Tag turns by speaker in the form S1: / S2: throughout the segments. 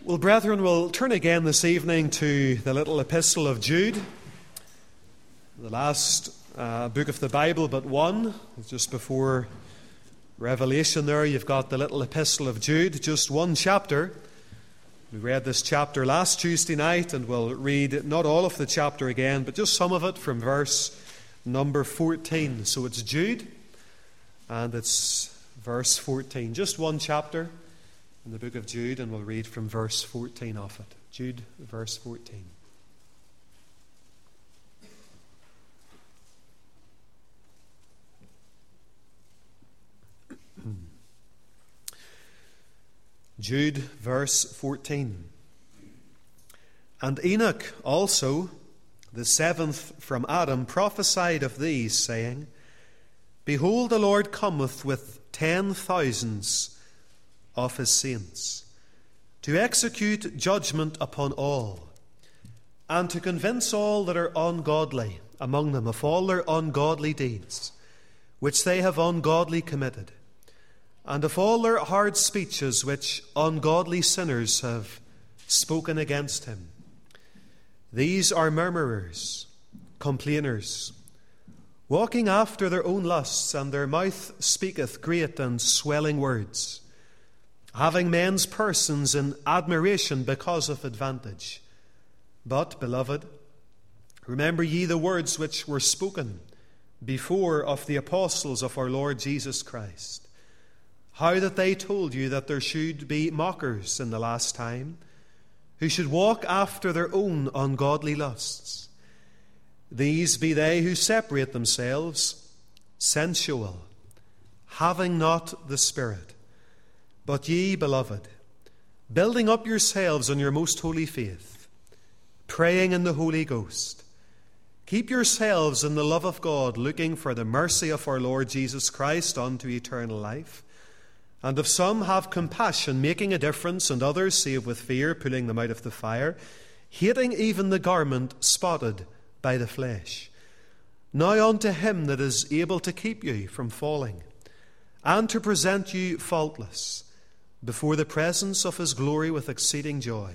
S1: Well, brethren, we'll turn again this evening to the little epistle of Jude, the last book of the Bible but one. Just before Revelation there, you've got the little epistle of Jude, just one chapter. We read this chapter last Tuesday night, and we'll read not all of the chapter again, but just some of it from verse number 14. So it's Jude, and it's verse 14. Just one chapter in the book of Jude, and we'll read from verse 14 of it. Jude, verse 14. Jude, verse 14. And Enoch also, the seventh from Adam, prophesied of these, saying, Behold, the Lord cometh with 10,000s of his saints, to execute judgment upon all, and to convince all that are ungodly among them of all their ungodly deeds, which they have ungodly committed, and of all their hard speeches which ungodly sinners have spoken against him. These are murmurers, complainers, walking after their own lusts, and their mouth speaketh great and swelling words, having men's persons in admiration because of advantage. But, beloved, remember ye the words which were spoken before of the apostles of our Lord Jesus Christ, how that they told you that there should be mockers in the last time, who should walk after their own ungodly lusts. These be they who separate themselves, sensual, having not the Spirit. But ye, beloved, building up yourselves on your most holy faith, praying in the Holy Ghost, keep yourselves in the love of God, looking for the mercy of our Lord Jesus Christ unto eternal life. And if some have compassion, making a difference, and others save with fear, pulling them out of the fire, hating even the garment spotted by the flesh. Now unto him that is able to keep you from falling, and to present you faultless before the presence of his glory with exceeding joy.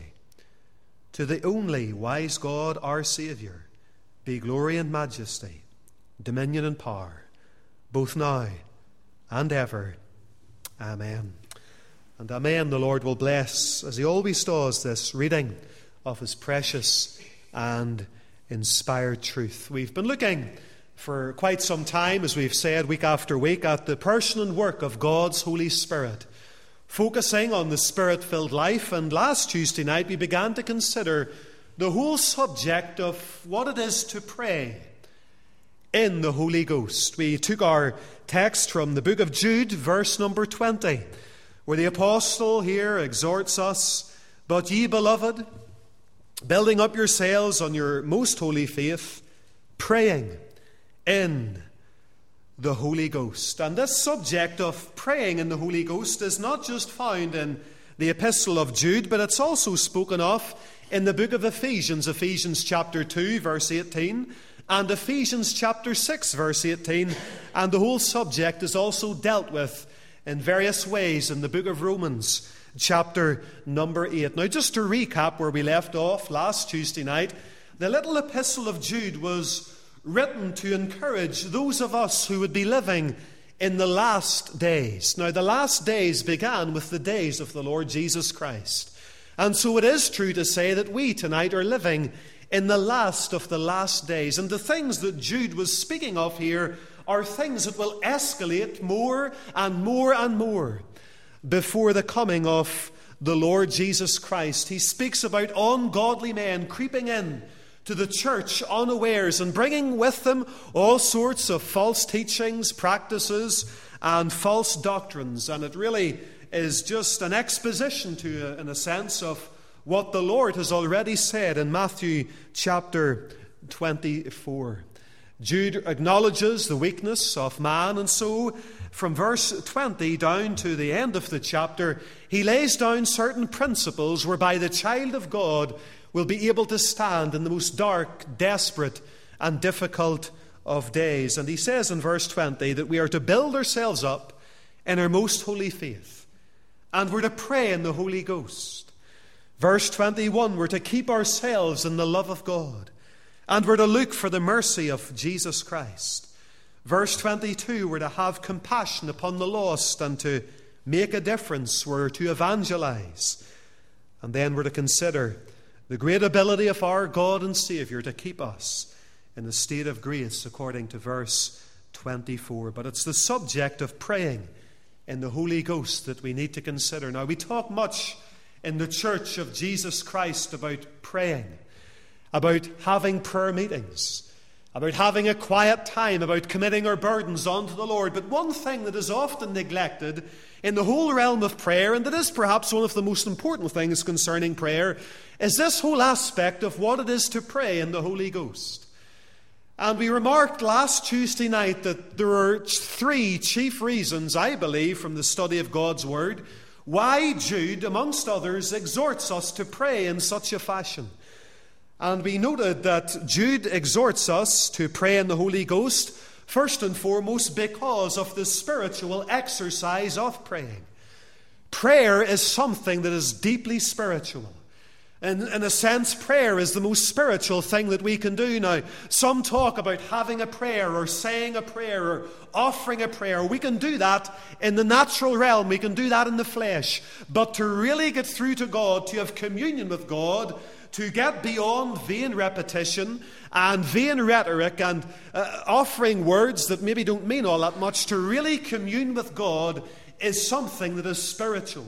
S1: To the only wise God, our Saviour, be glory and majesty, dominion and power, both now and ever. Amen. And amen. The Lord will bless, as he always does, this reading of his precious and inspired truth. We've been looking for quite some time, as we've said, week after week, at the person and work of God's Holy Spirit, focusing on the Spirit-filled life. And last Tuesday night we began to consider the whole subject of what it is to pray in the Holy Ghost. We took our text from the book of Jude, verse number 20, where the apostle here exhorts us, But ye, beloved, building up yourselves on your most holy faith, praying in the Holy Ghost. And this subject of praying in the Holy Ghost is not just found in the epistle of Jude, but it's also spoken of in the book of Ephesians, Ephesians chapter 2, verse 18, and Ephesians chapter 6, verse 18, and the whole subject is also dealt with in various ways in the book of Romans, chapter number 8. Now, just to recap where we left off last Tuesday night, the little epistle of Jude was written to encourage those of us who would be living in the last days. Now, the last days began with the days of the Lord Jesus Christ. And so it is true to say that we tonight are living in the last of the last days. And the things that Jude was speaking of here are things that will escalate more and more and more before the coming of the Lord Jesus Christ. He speaks about ungodly men creeping in to the church unawares and bringing with them all sorts of false teachings, practices, and false doctrines. And it really is just an exposition in a sense, of what the Lord has already said in Matthew chapter 24. Jude acknowledges the weakness of man, and so from verse 20 down to the end of the chapter, he lays down certain principles whereby the child of God will be able to stand in the most dark, desperate, and difficult of days. And he says in verse 20 that we are to build ourselves up in our most holy faith, and we're to pray in the Holy Ghost. Verse 21, we're to keep ourselves in the love of God, and we're to look for the mercy of Jesus Christ. Verse 22, we're to have compassion upon the lost and to make a difference. We're to evangelize. And then we're to consider the great ability of our God and Savior to keep us in a state of grace, according to verse 24. But it's the subject of praying in the Holy Ghost that we need to consider. Now, we talk much in the Church of Jesus Christ about praying, about having prayer meetings, about having a quiet time, about committing our burdens unto the Lord. But one thing that is often neglected in the whole realm of prayer, and that is perhaps one of the most important things concerning prayer, is this whole aspect of what it is to pray in the Holy Ghost. And we remarked last Tuesday night that there are three chief reasons, I believe, from the study of God's Word, why Jude, amongst others, exhorts us to pray in such a fashion. And we noted that Jude exhorts us to pray in the Holy Ghost, first and foremost, because of the spiritual exercise of praying. Prayer is something that is deeply spiritual. And in a sense, prayer is the most spiritual thing that we can do. Now, some talk about having a prayer or saying a prayer or offering a prayer. We can do that in the natural realm. We can do that in the flesh. But to really get through to God, to have communion with God, to get beyond vain repetition and vain rhetoric and offering words that maybe don't mean all that much, to really commune with God is something that is spiritual.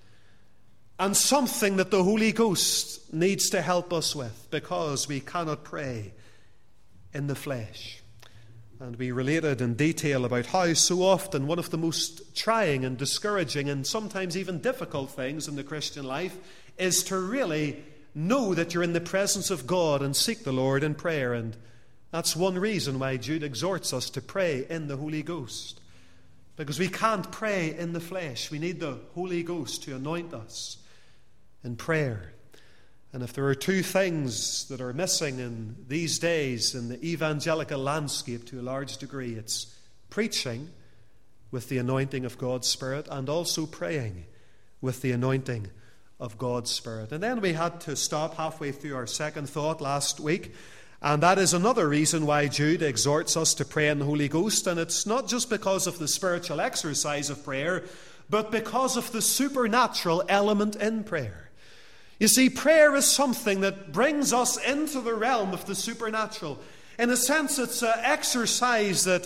S1: And something that the Holy Ghost needs to help us with, because we cannot pray in the flesh. And we related in detail about how so often one of the most trying and discouraging and sometimes even difficult things in the Christian life is to really know that you're in the presence of God and seek the Lord in prayer. And that's one reason why Jude exhorts us to pray in the Holy Ghost. Because we can't pray in the flesh. We need the Holy Ghost to anoint us in prayer. And if there are two things that are missing in these days in the evangelical landscape to a large degree, it's preaching with the anointing of God's Spirit and also praying with the anointing of God's Spirit. And then we had to stop halfway through our second thought last week, and that is another reason why Jude exhorts us to pray in the Holy Ghost. And it's not just because of the spiritual exercise of prayer, but because of the supernatural element in prayer. You see, prayer is something that brings us into the realm of the supernatural. In a sense, it's an exercise that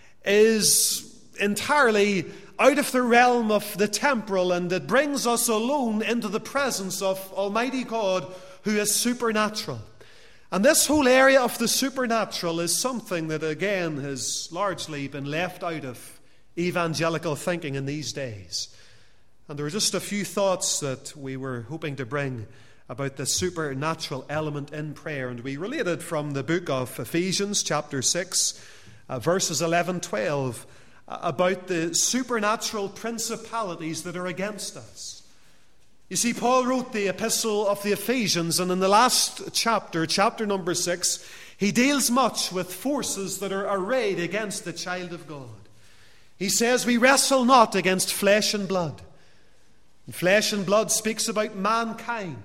S1: is entirely out of the realm of the temporal, and it brings us alone into the presence of Almighty God, who is supernatural. And this whole area of the supernatural is something that, again, has largely been left out of evangelical thinking in these days. And there are just a few thoughts that we were hoping to bring about the supernatural element in prayer. And we related from the book of Ephesians, chapter 6, verses 11-12, about the supernatural principalities that are against us. You see, Paul wrote the epistle of the Ephesians, and in the last chapter, chapter number 6, he deals much with forces that are arrayed against the child of God. He says, we wrestle not against flesh and blood. Flesh and blood speaks about mankind.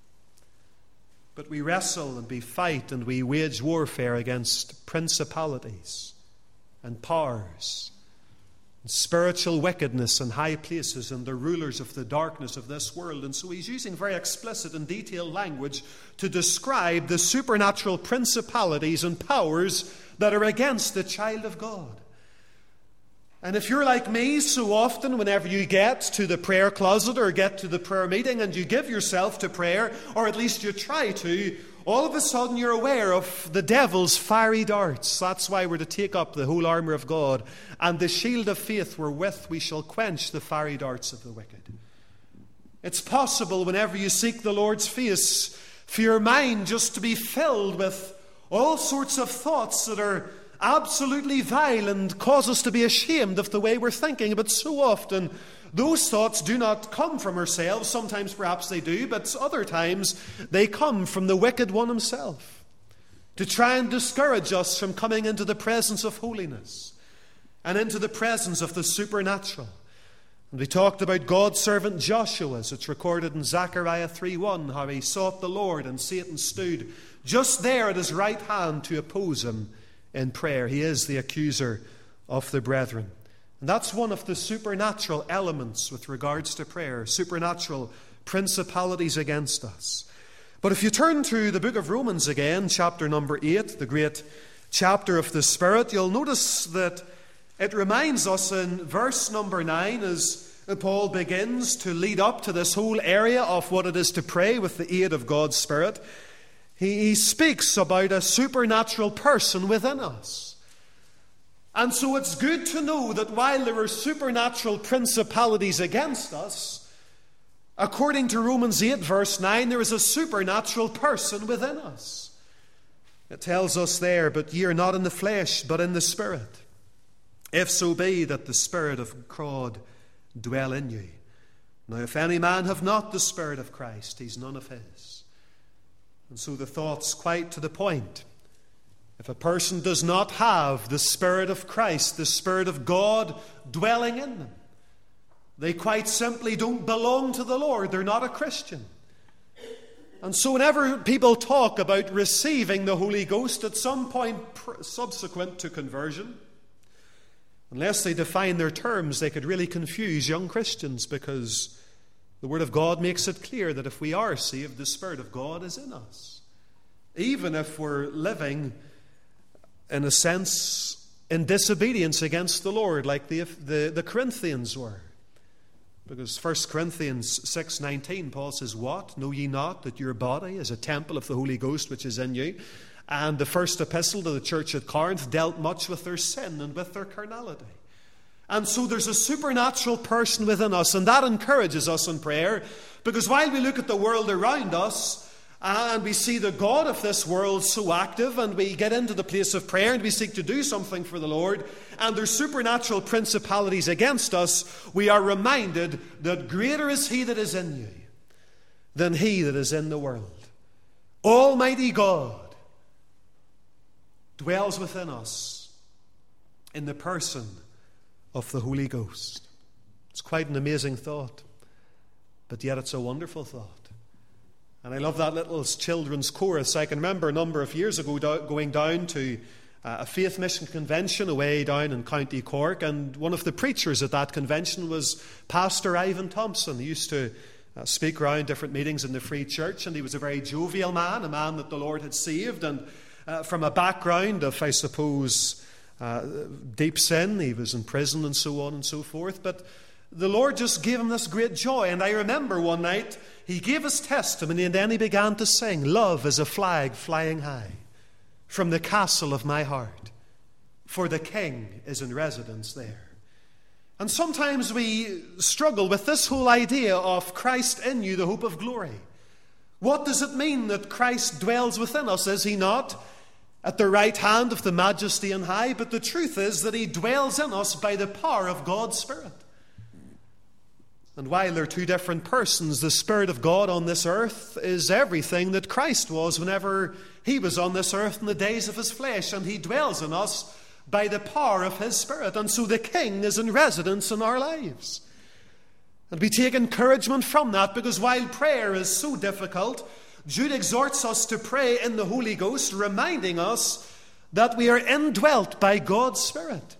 S1: But we wrestle and we fight and we wage warfare against principalities and powers and spiritual wickedness in high places and the rulers of the darkness of this world. And so he's using very explicit and detailed language to describe the supernatural principalities and powers that are against the child of God. And if you're like me, so often whenever you get to the prayer closet or get to the prayer meeting and you give yourself to prayer, or at least you try to, all of a sudden you're aware of the devil's fiery darts. That's why we're to take up the whole armour of God and the shield of faith wherewith we shall quench the fiery darts of the wicked. It's possible whenever you seek the Lord's face for your mind just to be filled with all sorts of thoughts that are absolutely vile and cause us to be ashamed of the way we're thinking. But so often those thoughts do not come from ourselves. Sometimes perhaps they do, but other times they come from the wicked one himself to try and discourage us from coming into the presence of holiness and into the presence of the supernatural. And we talked about God's servant Joshua, as it's recorded in Zechariah 3:1, how he sought the Lord and Satan stood just there at his right hand to oppose him in prayer. He is the accuser of the brethren. And that's one of the supernatural elements with regards to prayer, supernatural principalities against us. But if you turn to the book of Romans again, chapter number 8, the great chapter of the Spirit, you'll notice that it reminds us in verse number 9, as Paul begins to lead up to this whole area of what it is to pray with the aid of God's Spirit, he speaks about a supernatural person within us. And so it's good to know that while there are supernatural principalities against us, according to Romans 8 verse 9, there is a supernatural person within us. It tells us there, but ye are not in the flesh, but in the Spirit, if so be that the Spirit of God dwell in you. Now if any man have not the Spirit of Christ, he's none of his. And so the thought's quite to the point. If a person does not have the Spirit of Christ, the Spirit of God dwelling in them, they quite simply don't belong to the Lord. They're not a Christian. And so whenever people talk about receiving the Holy Ghost at some point subsequent to conversion, unless they define their terms, they could really confuse young Christians, because the Word of God makes it clear that if we are saved, the Spirit of God is in us. Even if we're living, in a sense, in disobedience against the Lord, like the Corinthians were. Because 1 Corinthians 6:19, Paul says, "What? Know ye not that your body is a temple of the Holy Ghost which is in you?" And the first epistle to the church at Corinth dealt much with their sin and with their carnality. And so there's a supernatural person within us, and that encourages us in prayer, because while we look at the world around us and we see the God of this world so active, and we get into the place of prayer and we seek to do something for the Lord, and there's supernatural principalities against us, we are reminded that greater is He that is in you than he that is in the world. Almighty God dwells within us in the person of the Holy Ghost. It's quite an amazing thought, but yet it's a wonderful thought. And I love that little children's chorus. I can remember a number of years ago going down to a faith mission convention away down in County Cork, and one of the preachers at that convention was Pastor Ivan Thompson. He used to speak around different meetings in the Free Church, and he was a very jovial man, a man that the Lord had saved, and from a background of, I suppose, deep sin. He was in prison and so on and so forth, but the Lord just gave him this great joy. And I remember one night he gave his testimony, and then he began to sing, "Love is a flag flying high from the castle of my heart, for the King is in residence there." And sometimes we struggle with this whole idea of Christ in you, the hope of glory. What does it mean that Christ dwells within us? Is He not at the right hand of the Majesty on high? But the truth is that He dwells in us by the power of God's Spirit. And while they're two different persons, the Spirit of God on this earth is everything that Christ was whenever He was on this earth in the days of His flesh, and He dwells in us by the power of His Spirit. And so the King is in residence in our lives. And we take encouragement from that, because while prayer is so difficult, Jude exhorts us to pray in the Holy Ghost, reminding us that we are indwelt by God's Spirit.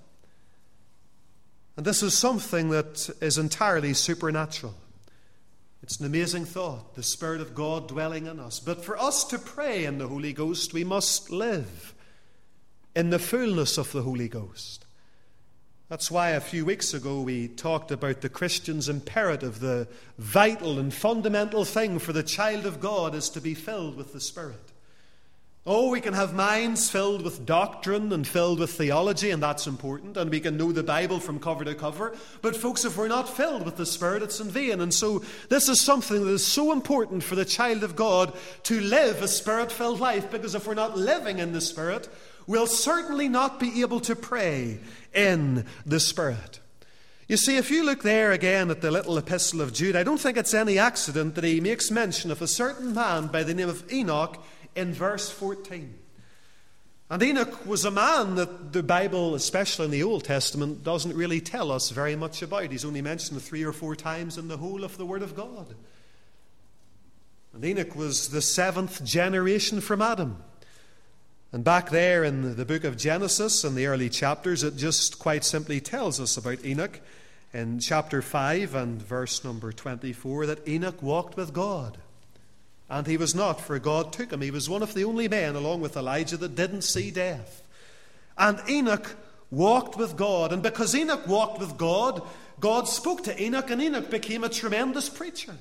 S1: And this is something that is entirely supernatural. It's an amazing thought, the Spirit of God dwelling in us. But for us to pray in the Holy Ghost, we must live in the fullness of the Holy Ghost. That's why a few weeks ago we talked about the Christian's imperative. The vital and fundamental thing for the child of God is to be filled with the Spirit. Oh, we can have minds filled with doctrine and filled with theology, and that's important, and we can know the Bible from cover to cover. But folks, if we're not filled with the Spirit, it's in vain. And so this is something that is so important for the child of God, to live a Spirit-filled life, because if we're not living in the Spirit, we'll certainly not be able to pray in the Spirit. You see, if you look there again at the little epistle of Jude, I don't think it's any accident that he makes mention of a certain man by the name of Enoch in verse 14. And Enoch was a man that the Bible, especially in the Old Testament, doesn't really tell us very much about. He's only mentioned 3 or 4 times in the whole of the Word of God. And Enoch was the 7th generation from Adam. And back there in the book of Genesis, in the early chapters, it just quite simply tells us about Enoch in chapter 5 and verse number 24, that Enoch walked with God. And he was not, for God took him. He was one of the only men, along with Elijah, that didn't see death. And Enoch walked with God. And because Enoch walked with God, God spoke to Enoch, and Enoch became a tremendous preacher.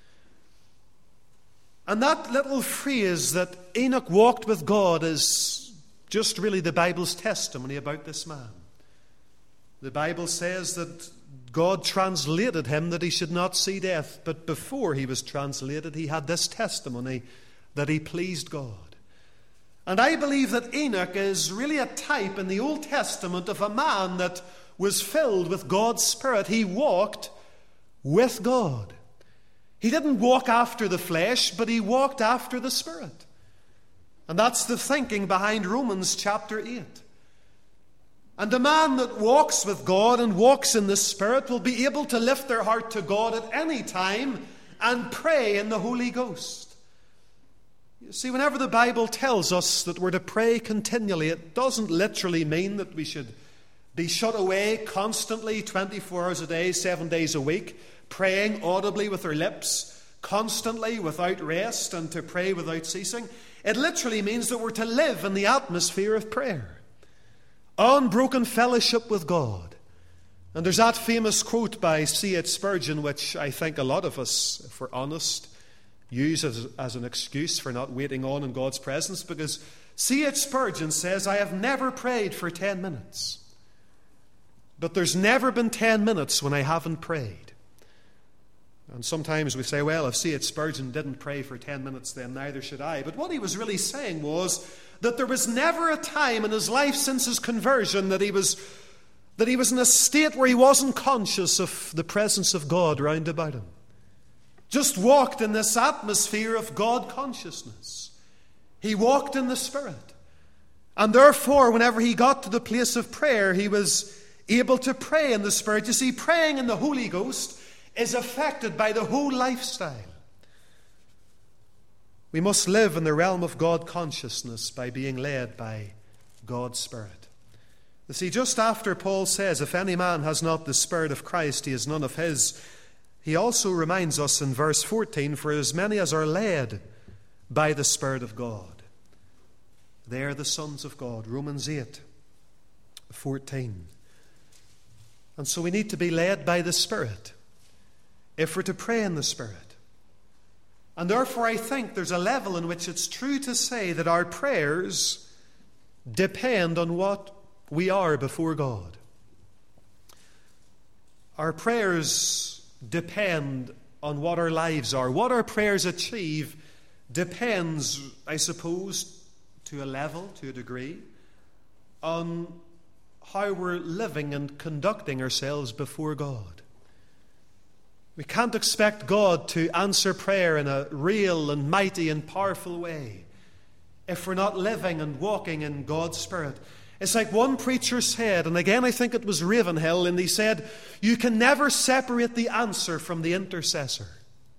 S1: And that little phrase that Enoch walked with God is just really the Bible's testimony about this man. The Bible says that God translated him that he should not see death. But before he was translated, he had this testimony that he pleased God. And I believe that Enoch is really a type in the Old Testament of a man that was filled with God's Spirit. He walked with God. He didn't walk after the flesh, but he walked after the Spirit. And that's the thinking behind Romans chapter 8. And the man that walks with God and walks in the Spirit will be able to lift their heart to God at any time and pray in the Holy Ghost. You see, whenever the Bible tells us that we're to pray continually, it doesn't literally mean that we should be shut away constantly, 24 hours a day, 7 days a week, praying audibly with our lips, constantly without rest, and to pray without ceasing. It literally means that we're to live in the atmosphere of prayer. Unbroken fellowship with God. And there's that famous quote by C.H. Spurgeon, which I think a lot of us, if we're honest, use as an excuse for not waiting on in God's presence, because C.H. Spurgeon says, "I have never prayed for 10 minutes. But there's never been 10 minutes when I haven't prayed." And sometimes we say, well, if C.H. Spurgeon didn't pray for 10 minutes, then neither should I. But what he was really saying was that there was never a time in his life since his conversion that he was in a state where he wasn't conscious of the presence of God round about him. Just walked in this atmosphere of God consciousness. He walked in the Spirit. And therefore, whenever he got to the place of prayer, he was able to pray in the Spirit. You see, praying in the Holy Ghost is affected by the whole lifestyle. We must live in the realm of God consciousness by being led by God's Spirit. You see, just after Paul says, if any man has not the Spirit of Christ, he is none of his, he also reminds us in verse 14, for as many as are led by the Spirit of God, they are the sons of God. Romans 8:14. And so we need to be led by the Spirit if we're to pray in the Spirit. And therefore I think there's a level in which it's true to say that our prayers depend on what we are before God. Our prayers depend on what our lives are. What our prayers achieve depends, I suppose, to a level, to a degree, on how we're living and conducting ourselves before God. We can't expect God to answer prayer in a real and mighty and powerful way if we're not living and walking in God's Spirit. It's like one preacher said, and again I think it was Ravenhill, and he said, you can never separate the answer from the intercessor.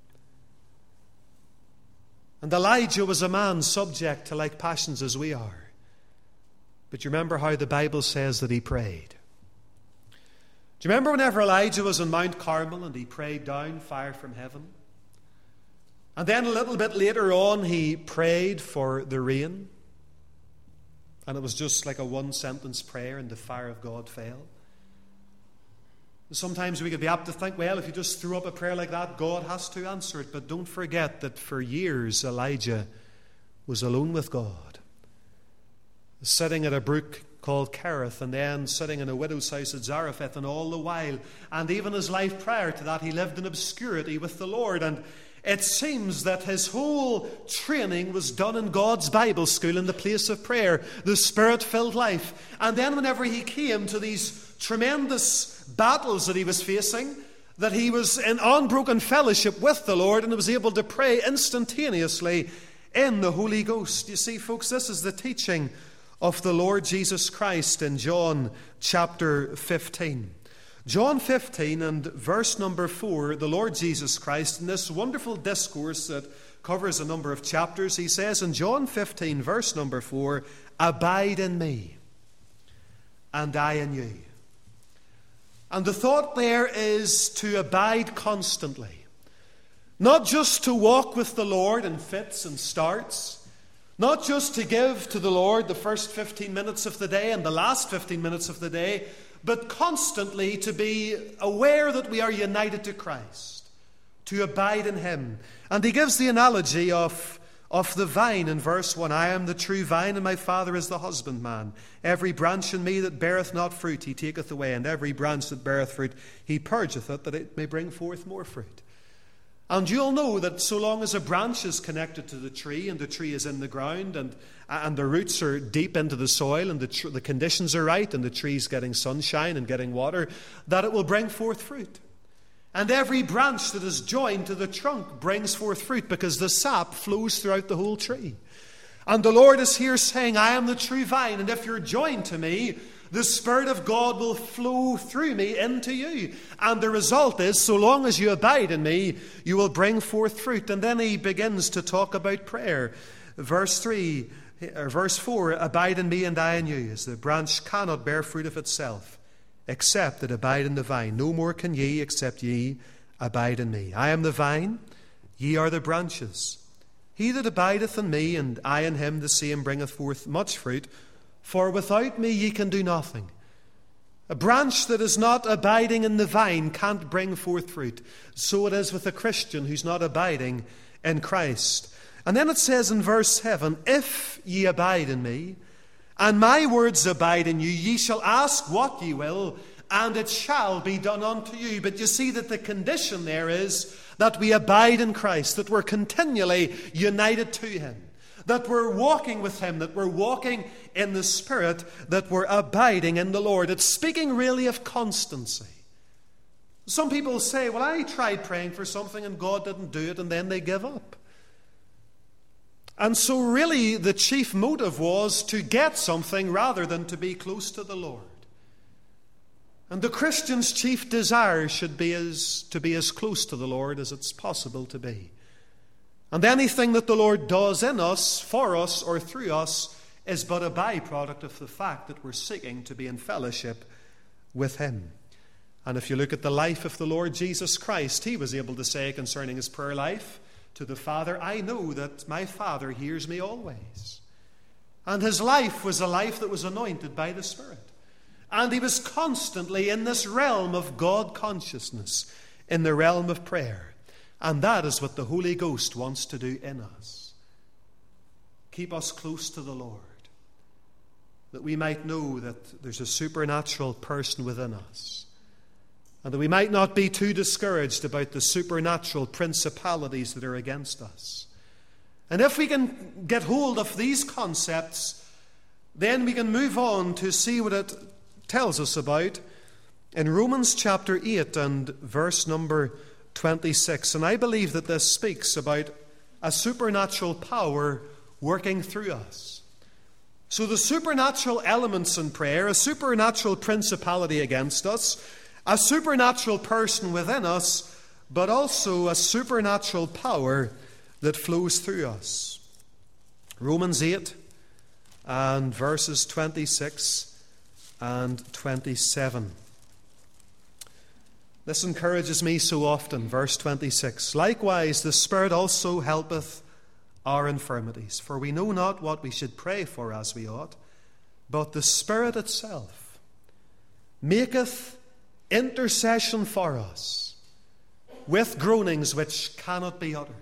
S1: And Elijah was a man subject to like passions as we are. But you remember how the Bible says that he prayed. Do you remember whenever Elijah was on Mount Carmel and he prayed down fire from heaven? And then a little bit later on he prayed for the rain. And it was just like a one-sentence prayer and the fire of God fell. Sometimes we could be apt to think, well, if you just threw up a prayer like that, God has to answer it. But don't forget that for years Elijah was alone with God, sitting at a brook called Kerith, and then sitting in a widow's house at Zarephath, and all the while, and even his life prior to that, he lived in obscurity with the Lord. And it seems that his whole training was done in God's Bible school in the place of prayer, the Spirit-filled life. And then whenever he came to these tremendous battles that he was facing, that he was in unbroken fellowship with the Lord and was able to pray instantaneously in the Holy Ghost. You see, folks, this is the teaching of the Lord Jesus Christ in John chapter 15. John 15 and verse number 4, the Lord Jesus Christ, in this wonderful discourse that covers a number of chapters, he says in John 15 verse number 4, "Abide in me, and I in you." And the thought there is to abide constantly. Not just to walk with the Lord in fits and starts. Not just to give to the Lord the first 15 minutes of the day and the last 15 minutes of the day, but constantly to be aware that we are united to Christ. To abide in Him. And he gives the analogy of the vine in verse 1. "I am the true vine, and my Father is the husbandman. Every branch in me that beareth not fruit, He taketh away, and every branch that beareth fruit, He purgeth it, that it may bring forth more fruit." And you'll know that so long as a branch is connected to the tree, and the tree is in the ground, and the roots are deep into the soil, and the conditions are right, and the tree's getting sunshine and getting water, that it will bring forth fruit. And every branch that is joined to the trunk brings forth fruit, because the sap flows throughout the whole tree. And the Lord is here saying, "I am the true vine, and if you're joined to me, the Spirit of God will flow through me into you." And the result is, so long as you abide in me, you will bring forth fruit. And then he begins to talk about prayer. Verse 4, "Abide in me and I in you, as the branch cannot bear fruit of itself, except it abide in the vine. No more can ye, except ye abide in me. I am the vine, ye are the branches. He that abideth in me, and I in him, the same bringeth forth much fruit. For without me ye can do nothing." A branch that is not abiding in the vine can't bring forth fruit. So it is with a Christian who's not abiding in Christ. And then it says in verse 7, "If ye abide in me, and my words abide in you, ye shall ask what ye will, and it shall be done unto you." But you see that the condition there is that we abide in Christ, that we're continually united to Him, that we're walking with Him, that we're walking in the Spirit, that we're abiding in the Lord. It's speaking really of constancy. Some people say, "Well, I tried praying for something and God didn't do it," and then they give up. And so really the chief motive was to get something rather than to be close to the Lord. And the Christian's chief desire should be to be as close to the Lord as it's possible to be. And anything that the Lord does in us, for us, or through us is but a byproduct of the fact that we're seeking to be in fellowship with Him. And if you look at the life of the Lord Jesus Christ, He was able to say concerning His prayer life to the Father, "I know that my Father hears me always." And His life was a life that was anointed by the Spirit. And He was constantly in this realm of God consciousness, in the realm of prayer. And that is what the Holy Ghost wants to do in us. Keep us close to the Lord, that we might know that there's a supernatural person within us, and that we might not be too discouraged about the supernatural principalities that are against us. And if we can get hold of these concepts, then we can move on to see what it tells us about in Romans chapter 8 and verse number 26. And I believe that this speaks about a supernatural power working through us. So the supernatural elements in prayer, a supernatural principality against us, a supernatural person within us, but also a supernatural power that flows through us. Romans 8 and verses 26 and 27. This encourages me so often, verse 26. "Likewise the Spirit also helpeth our infirmities, for we know not what we should pray for as we ought, but the Spirit itself maketh intercession for us with groanings which cannot be uttered."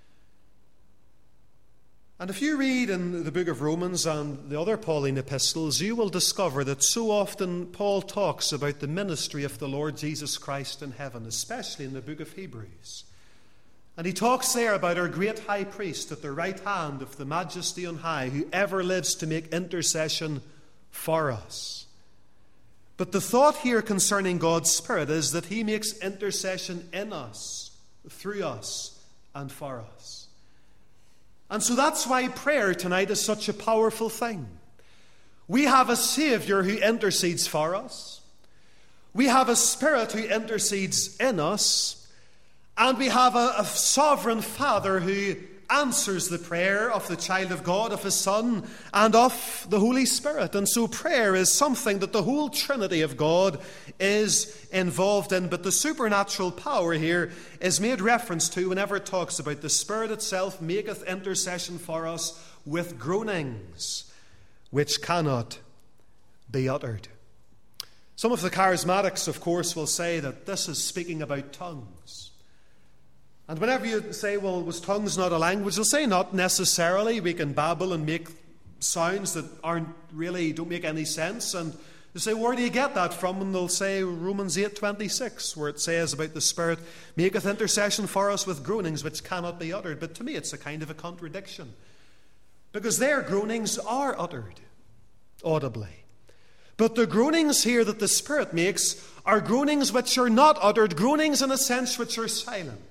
S1: And if you read in the book of Romans and the other Pauline epistles, you will discover that so often Paul talks about the ministry of the Lord Jesus Christ in heaven, especially in the book of Hebrews. And he talks there about our great high priest at the right hand of the Majesty on high, who ever lives to make intercession for us. But the thought here concerning God's Spirit is that He makes intercession in us, through us, and for us. And so that's why prayer tonight is such a powerful thing. We have a Savior who intercedes for us. We have a Spirit who intercedes in us. And we have a sovereign Father who answers the prayer of the child of God, of His Son, and of the Holy Spirit. And so prayer is something that the whole Trinity of God is involved in. But the supernatural power here is made reference to whenever it talks about the Spirit itself maketh intercession for us with groanings which cannot be uttered. Some of the charismatics, of course, will say that this is speaking about tongues. And whenever you say, well, was tongues not a language? They'll say not necessarily. We can babble and make sounds that don't make any sense. And they say, where do you get that from? And they'll say Romans 8:26, where it says about the Spirit maketh intercession for us with groanings which cannot be uttered. But to me it's a kind of a contradiction, because their groanings are uttered audibly. But the groanings here that the Spirit makes are groanings which are not uttered, groanings in a sense which are silent.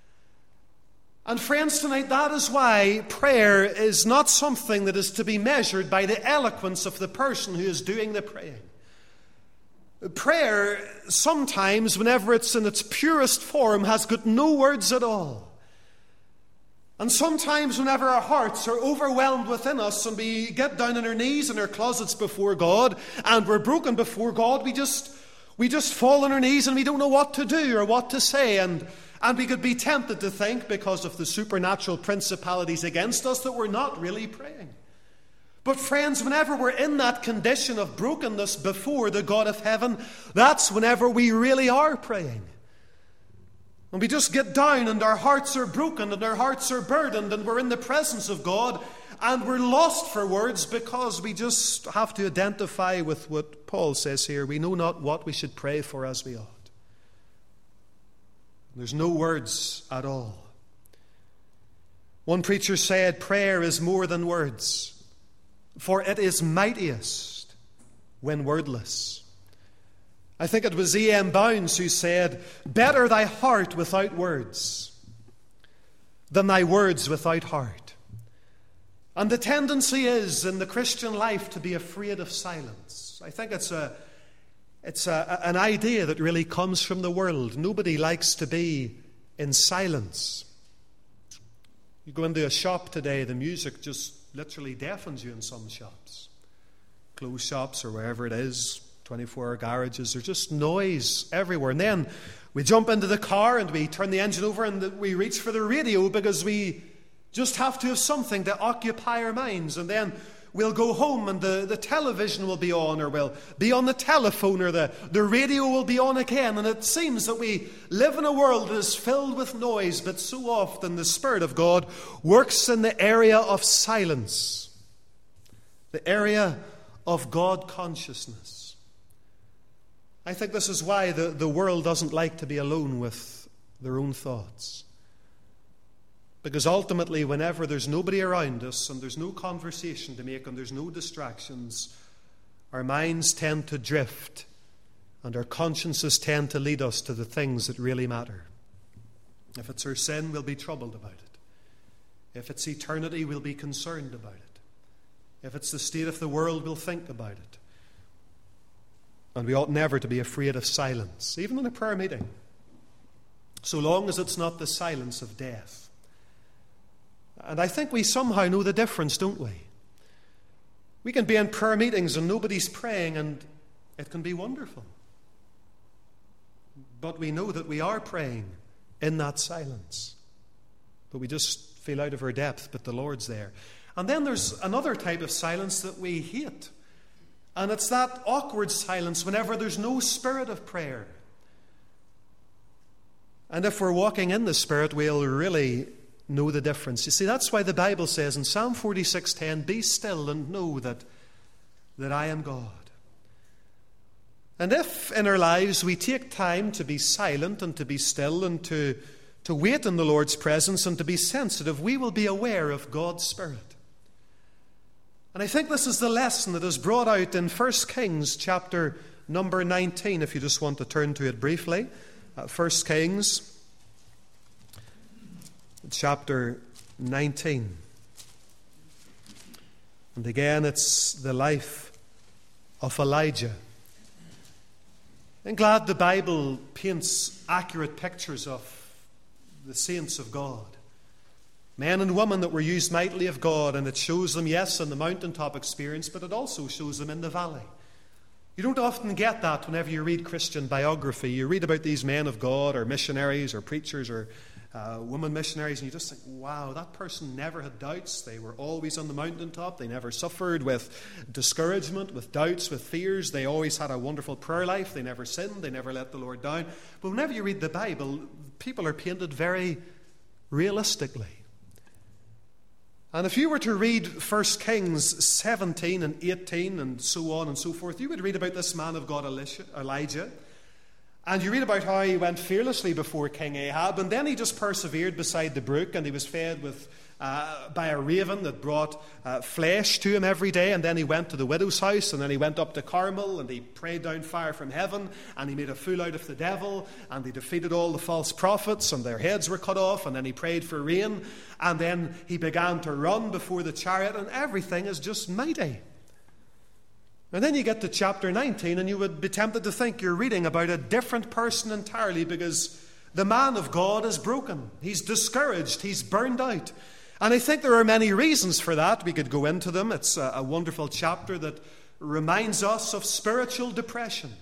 S1: And friends, tonight, that is why prayer is not something that is to be measured by the eloquence of the person who is doing the praying. Prayer, sometimes, whenever it's in its purest form, has got no words at all. And sometimes, whenever our hearts are overwhelmed within us and we get down on our knees in our closets before God and we're broken before God, we just fall on our knees and we don't know what to do or what to say. And we could be tempted to think, because of the supernatural principalities against us, that we're not really praying. But friends, whenever we're in that condition of brokenness before the God of heaven, that's whenever we really are praying. And we just get down and our hearts are broken and our hearts are burdened and we're in the presence of God and we're lost for words, because we just have to identify with what Paul says here. We know not what we should pray for as we ought. There's no words at all. One preacher said, prayer is more than words, for it is mightiest when wordless. I think it was E.M. Bounds who said, better thy heart without words than thy words without heart. And the tendency is in the Christian life to be afraid of silence. I think it's an idea that really comes from the world. Nobody likes to be in silence. You go into a shop today, the music just literally deafens you in some shops. Clothes shops or wherever it is, 24-hour garages, there's just noise everywhere. And then we jump into the car and we turn the engine over and we reach for the radio, because we just have to have something to occupy our minds. And then we'll go home and the television will be on, or we'll be on the telephone, or the radio will be on again. And it seems that we live in a world that is filled with noise, but so often the Spirit of God works in the area of silence, the area of God consciousness. I think this is why the world doesn't like to be alone with their own thoughts. Because ultimately, whenever there's nobody around us and there's no conversation to make and there's no distractions, our minds tend to drift and our consciences tend to lead us to the things that really matter. If it's our sin, we'll be troubled about it. If it's eternity, we'll be concerned about it. If it's the state of the world, we'll think about it. And we ought never to be afraid of silence, even in a prayer meeting, so long as it's not the silence of death. And I think we somehow know the difference, don't we? We can be in prayer meetings and nobody's praying, and it can be wonderful. But we know that we are praying in that silence. But we just feel out of our depth, but the Lord's there. And then there's another type of silence that we hate. And it's that awkward silence whenever there's no spirit of prayer. And if we're walking in the Spirit, we'll really know the difference. You see, that's why the Bible says in Psalm 46:10, be still and know that I am God. And if in our lives we take time to be silent and to be still and to wait in the Lord's presence and to be sensitive, we will be aware of God's Spirit. And I think this is the lesson that is brought out in 1 Kings chapter number 19, if you just want to turn to it briefly. 1 Kings chapter 19. And again, it's the life of Elijah. I'm glad the Bible paints accurate pictures of the saints of God. Men and women that were used mightily of God, and it shows them, yes, in the mountaintop experience, but it also shows them in the valley. You don't often get that whenever you read Christian biography. You read about these men of God, or missionaries, or preachers, or women missionaries, and you just think, wow, that person never had doubts. They were always on the mountaintop. They never suffered with discouragement, with doubts, with fears. They always had a wonderful prayer life. They never sinned. They never let the Lord down. But whenever you read the Bible, people are painted very realistically. And if you were to read 1 Kings 17 and 18 and so on and so forth, you would read about this man of God, Elijah. And you read about how he went fearlessly before King Ahab, and then he just persevered beside the brook, and he was fed by a raven that brought flesh to him every day. And then he went to the widow's house, and then he went up to Carmel, and he prayed down fire from heaven, and he made a fool out of the devil, and he defeated all the false prophets, and their heads were cut off. And then he prayed for rain, and then he began to run before the chariot, and everything is just mighty. And then you get to chapter 19, and you would be tempted to think you're reading about a different person entirely, because the man of God is broken. He's discouraged. He's burned out. And I think there are many reasons for that. We could go into them. It's a wonderful chapter that reminds us of spiritual depression.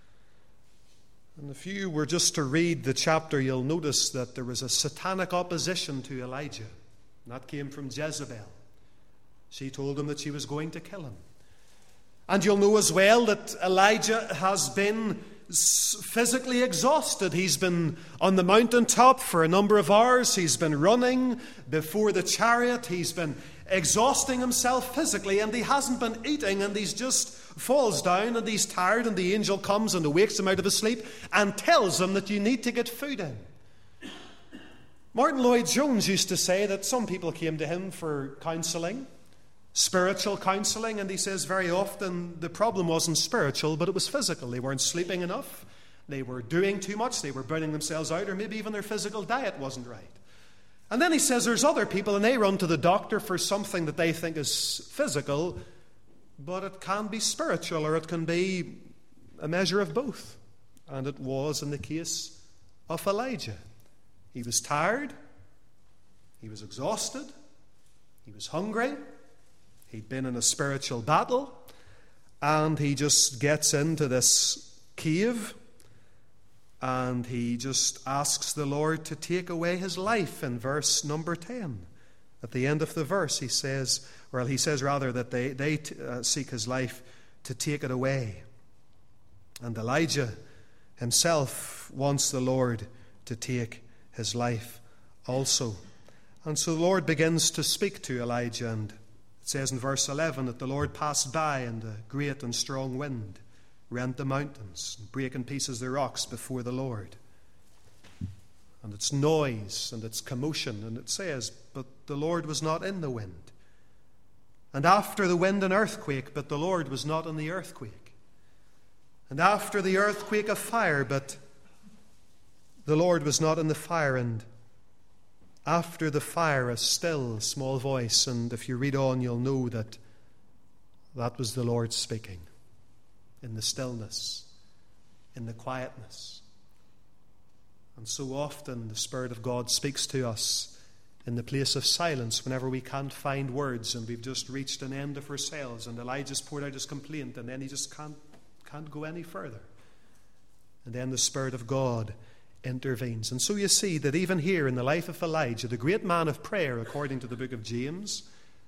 S1: And if you were just to read the chapter, you'll notice that there was a satanic opposition to Elijah. And that came from Jezebel. She told him that she was going to kill him. And you'll know as well that Elijah has been physically exhausted. He's been on the mountaintop for a number of hours. He's been running before the chariot. He's been exhausting himself physically, and he hasn't been eating, and he's just falls down, and he's tired, and the angel comes and wakes him out of his sleep and tells him that you need to get food in. Martin Lloyd-Jones used to say that some people came to him for counselling, spiritual counselling, and he says very often the problem wasn't spiritual, but it was physical. They weren't sleeping enough, they were doing too much, they were burning themselves out, or maybe even their physical diet wasn't right. And then he says there's other people, and they run to the doctor for something that they think is physical, but it can be spiritual, or it can be a measure of both. And it was in the case of Elijah. He was tired, he was exhausted, he was hungry, he'd been in a spiritual battle, and he just gets into this cave, and he just asks the Lord to take away his life in verse number 10. At the end of the verse, he says that they seek his life to take it away. And Elijah himself wants the Lord to take his life also. And so the Lord begins to speak to Elijah, and it says in verse 11 that the Lord passed by, and a great and strong wind rent the mountains and brake in pieces the rocks before the Lord. And its noise and its commotion, and it says, but the Lord was not in the wind. And after the wind an earthquake, but the Lord was not in the earthquake. And after the earthquake a fire, but the Lord was not in the fire. And after the fire a still small voice. And if you read on, you'll know that that was the Lord speaking. In the stillness, in the quietness. And so often the Spirit of God speaks to us in the place of silence whenever we can't find words and we've just reached an end of ourselves, and Elijah's poured out his complaint, and then he just can't go any further. And then the Spirit of God intervenes. And so you see that even here in the life of Elijah, the great man of prayer, according to the book of James,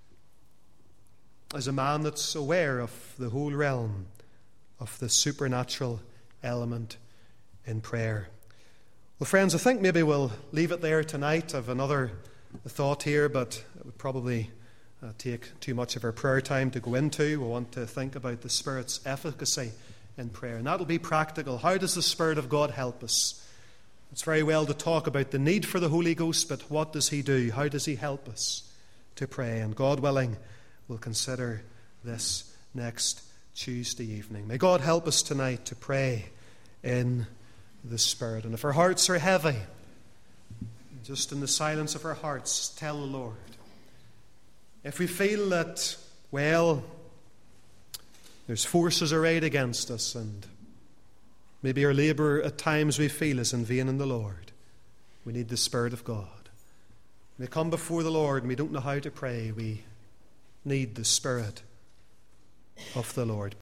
S1: is a man that's aware of the whole realm of the supernatural element in prayer. Well, friends, I think maybe we'll leave it there tonight. I have another thought here, but it would probably take too much of our prayer time to go into. We want to think about the Spirit's efficacy in prayer, and that'll be practical. How does the Spirit of God help us? It's very well to talk about the need for the Holy Ghost, but what does He do? How does He help us to pray? And God willing, we'll consider this next Tuesday evening. May God help us tonight to pray in the Spirit. And if our hearts are heavy, just in the silence of our hearts, tell the Lord. If we feel that, well, There's forces arrayed against us, and maybe our labour at times we feel is in vain in the Lord. We need the Spirit of God. We come before the Lord and we don't know how to pray. We need the Spirit of the Lord.